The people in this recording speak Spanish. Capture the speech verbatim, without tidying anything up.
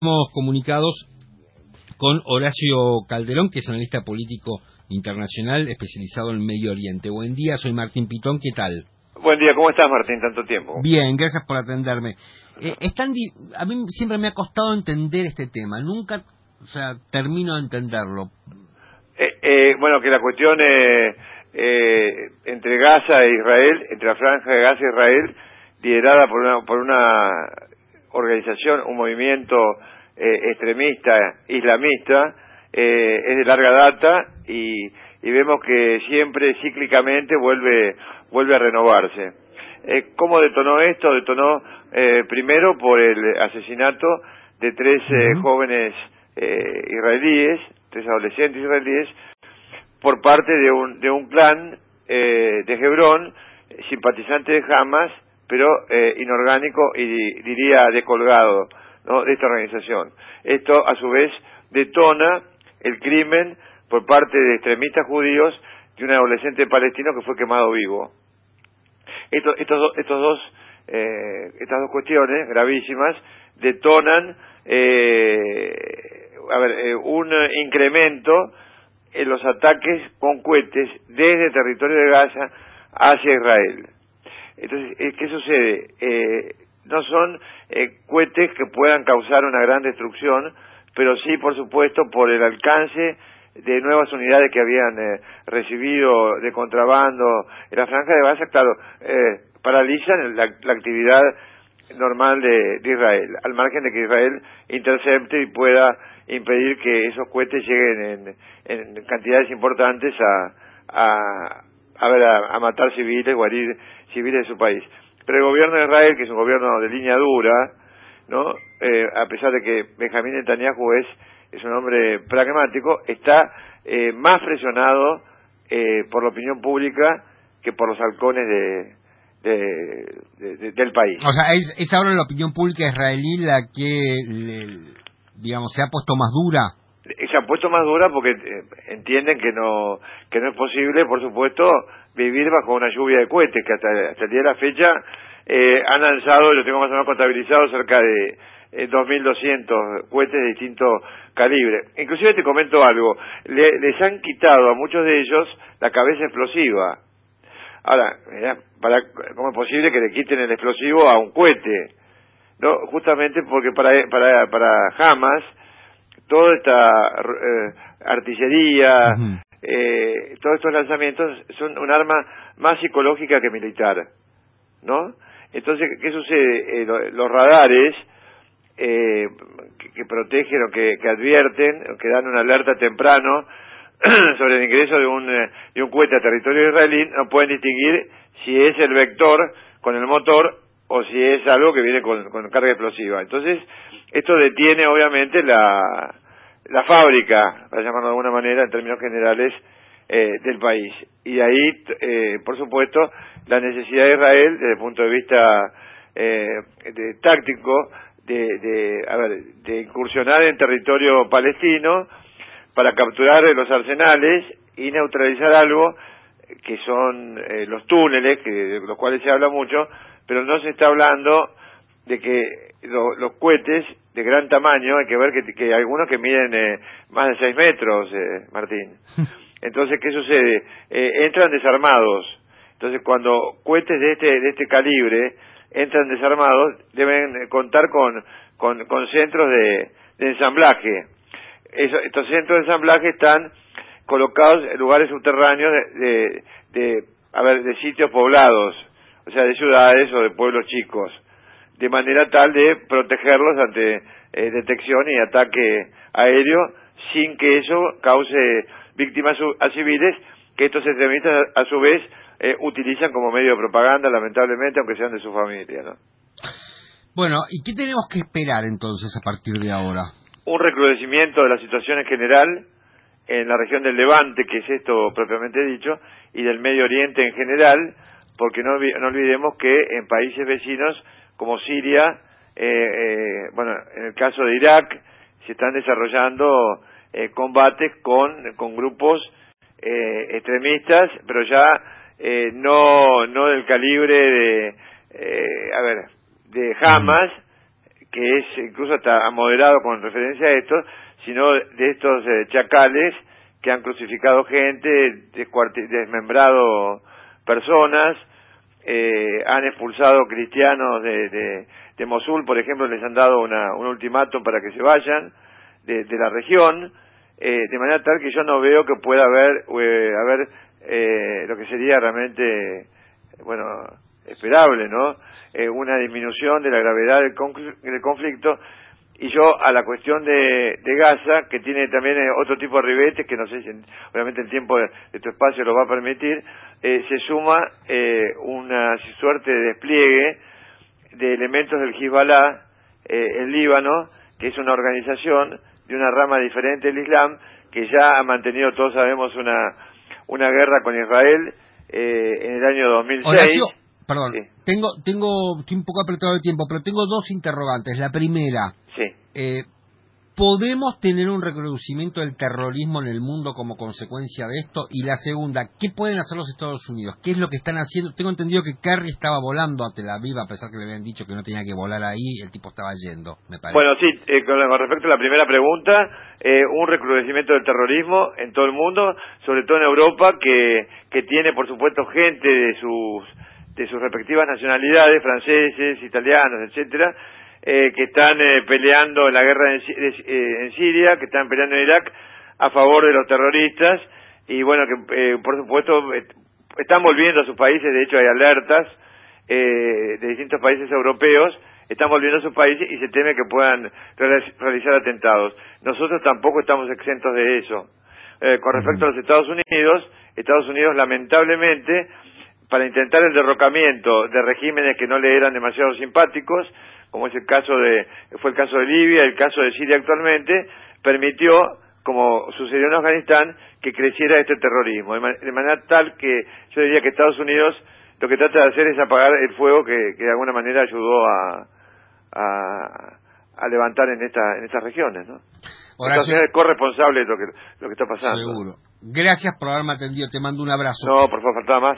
Estamos comunicados con Horacio Calderón, que es analista político internacional especializado en Medio Oriente. Buen día, soy Martín Pitón, ¿qué tal? Buen día, ¿cómo estás, Martín? Tanto tiempo. Bien, gracias por atenderme. Eh, están di- a mí siempre me ha costado entender este tema, nunca, o sea, termino de entenderlo. Eh, eh, bueno, que la cuestión eh, eh, entre Gaza e Israel, entre la franja de Gaza e Israel, liderada por una, por una organización, un movimiento eh, extremista, islamista, eh, es de larga data y, y vemos que siempre cíclicamente vuelve vuelve a renovarse. Eh, ¿Cómo detonó esto? Detonó eh, primero por el asesinato de tres eh, Uh-huh. jóvenes eh, israelíes, tres adolescentes israelíes, por parte de un de un clan eh, de Hebrón, simpatizante de Hamas, pero eh, inorgánico y diría descolgado, ¿no?, de esta organización. Esto a su vez detona el crimen por parte de extremistas judíos de un adolescente palestino que fue quemado vivo. Esto, estos, do, estos dos, eh, estas dos cuestiones gravísimas detonan eh, a ver, eh, un incremento en los ataques con cohetes desde el territorio de Gaza hacia Israel. Entonces, ¿qué sucede? Eh, no son eh, cohetes que puedan causar una gran destrucción, pero sí, por supuesto, por el alcance de nuevas unidades que habían eh, recibido de contrabando en la franja de Gaza, claro, eh, paralizan la, la actividad normal de, de Israel, al margen de que Israel intercepte y pueda impedir que esos cohetes lleguen en, en cantidades importantes a, a, a, ver, a, a matar civiles o a herir civiles de su país. Pero el gobierno de Israel, que es un gobierno de línea dura, ¿no?, eh, a pesar de que Benjamín Netanyahu es, es un hombre pragmático, está eh, más presionado eh, por la opinión pública que por los halcones de De, de, de, del país. O sea, es, es ahora la opinión pública israelí la que, le, digamos, se ha puesto más dura. Se ha puesto más dura porque eh, entienden que no que no es posible, por supuesto, vivir bajo una lluvia de cohetes, que hasta, hasta el día de la fecha eh, han lanzado, yo tengo más o menos contabilizado, cerca de eh, dos mil doscientos cohetes de distinto calibre. Inclusive te comento algo, le, les han quitado a muchos de ellos la cabeza explosiva. Ahora, mirá, para, ¿cómo es posible que le quiten el explosivo a un cohete? No, justamente porque para para para Hamas toda esta eh, artillería, Uh-huh. eh, todos estos lanzamientos son un arma más psicológica que militar, ¿no? Entonces, ¿qué sucede? Eh, lo, los radares eh, que, que protegen o que, que advierten, o que dan una alerta temprano sobre el ingreso de un eh, de un cohete a territorio israelí, no pueden distinguir si es el vector con el motor o si es algo que viene con, con carga explosiva. Entonces, esto detiene obviamente la la fábrica, para llamarlo de alguna manera, en términos generales, eh, del país. Y ahí, eh, por supuesto, la necesidad de Israel, desde el punto de vista eh, de, táctico, de, de, a ver, de incursionar en territorio palestino para capturar los arsenales y neutralizar algo que son eh, los túneles, que de los cuales se habla mucho, pero no se está hablando de que lo, los cohetes de gran tamaño, hay que ver que, que hay algunos que miden eh, más de seis metros, eh, Martín. Entonces, ¿qué sucede? Eh, entran desarmados. Entonces, cuando cohetes de este de este calibre entran desarmados, deben contar con con, con centros de, de ensamblaje. Eso, estos centros de ensamblaje están colocados en lugares subterráneos de, de, de, a ver, de sitios poblados, o sea, de ciudades o de pueblos chicos, de manera tal de protegerlos ante eh, detección y ataque aéreo, sin que eso cause víctimas a civiles, que estos extremistas a, a su vez eh, utilizan como medio de propaganda, lamentablemente, aunque sean de su familia, ¿no? Bueno, ¿y qué tenemos que esperar entonces a partir de ahora? Un recrudecimiento de la situación en general en la región del Levante, que es esto propiamente dicho, y del Medio Oriente en general, porque no, no olvidemos que en países vecinos como Siria, eh, eh, bueno, en el caso de Irak, se están desarrollando eh, combates con, con grupos eh, extremistas, pero ya eh, no no del calibre de, eh, a ver, de Hamas, que es incluso hasta moderado con referencia a esto, sino de estos eh, chacales que han crucificado gente, desmembrado personas, eh, han expulsado cristianos de, de, de Mosul, por ejemplo, les han dado una, un ultimátum para que se vayan de, de la región, eh, de manera tal que yo no veo que pueda haber, eh, haber eh, lo que sería realmente, bueno, esperable, ¿no? Eh, una disminución de la gravedad del, confl- del conflicto. Y yo a la cuestión de, de Gaza, que tiene también eh, otro tipo de ribetes, que no sé si obviamente el tiempo de, de tu espacio lo va a permitir, eh, se suma eh, una suerte de despliegue de elementos del Hezbollah, eh, el Líbano, que es una organización de una rama diferente del Islam, que ya ha mantenido, todos sabemos, una, una guerra con Israel eh, en el año dos mil seis. Horacio, perdón, Sí. tengo, tengo, estoy un poco apretado de tiempo, pero tengo dos interrogantes. La primera, Sí. eh, ¿podemos tener un recrudecimiento del terrorismo en el mundo como consecuencia de esto? Y la segunda, ¿qué pueden hacer los Estados Unidos? ¿Qué es lo que están haciendo? Tengo entendido que Kerry estaba volando a Tel Aviv, a pesar que le habían dicho que no tenía que volar ahí, el tipo estaba yendo, me parece. Bueno, sí, eh, con, con respecto a la primera pregunta, eh, un recrudecimiento del terrorismo en todo el mundo, sobre todo en Europa, que, que tiene, por supuesto, gente de sus de sus respectivas nacionalidades, franceses, italianos, etcétera, eh, que están eh, peleando en la guerra en, eh, en Siria, que están peleando en Irak a favor de los terroristas, y bueno, que eh, por supuesto eh, están volviendo a sus países. De hecho hay alertas eh, de distintos países europeos, están volviendo a sus países y se teme que puedan realizar atentados. Nosotros tampoco estamos exentos de eso. Eh, con respecto a los Estados Unidos, Estados Unidos lamentablemente, para intentar el derrocamiento de regímenes que no le eran demasiado simpáticos, como es el caso de, fue el caso de Libia, el caso de Siria actualmente, permitió, como sucedió en Afganistán, que creciera este terrorismo, de, man, de manera tal que yo diría que Estados Unidos lo que trata de hacer es apagar el fuego que, que de alguna manera ayudó a, a, a levantar en esta, en estas regiones, ¿no? Estados Unidos es corresponsable de lo que, lo que está pasando. Seguro. Gracias por haberme atendido, te mando un abrazo. No, por favor, faltaba más.